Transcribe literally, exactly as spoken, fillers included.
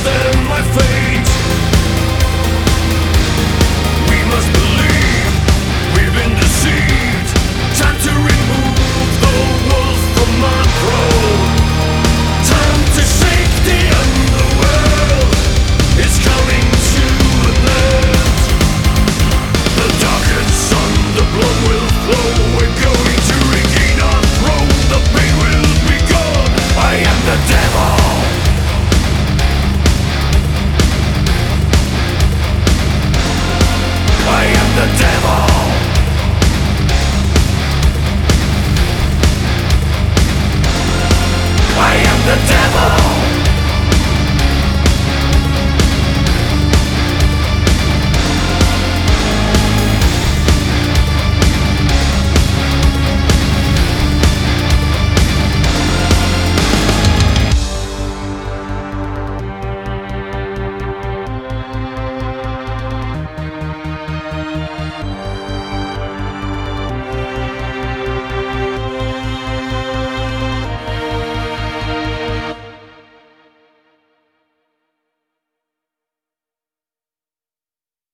than my fate. We must believe we've been deceived. Time to remove the wolf from our throne. Time to shake the underworld. It's coming to an end. The darkened sun, the blood will flow. We're going to regain our throne. The pain will be gone. I am the devil. I am the devil. I am the devil.